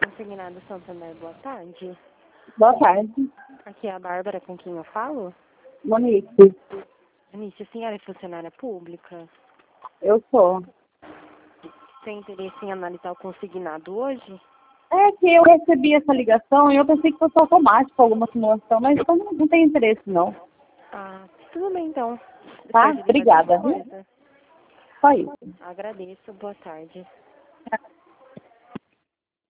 Consignado Santander, boa tarde. Boa tarde. Aqui é a Bárbara, com quem eu falo. Monique, Anice, a senhora é funcionária pública? eu sou. Tem interesse em analisar o consignado hoje? É que eu recebi essa ligação e eu pensei que fosse automático alguma simulação, mas eu não tenho interesse não. Ah, tudo bem então. Tá? Pode ajudar Obrigada. alguma coisa? Só isso. Agradeço, boa tarde.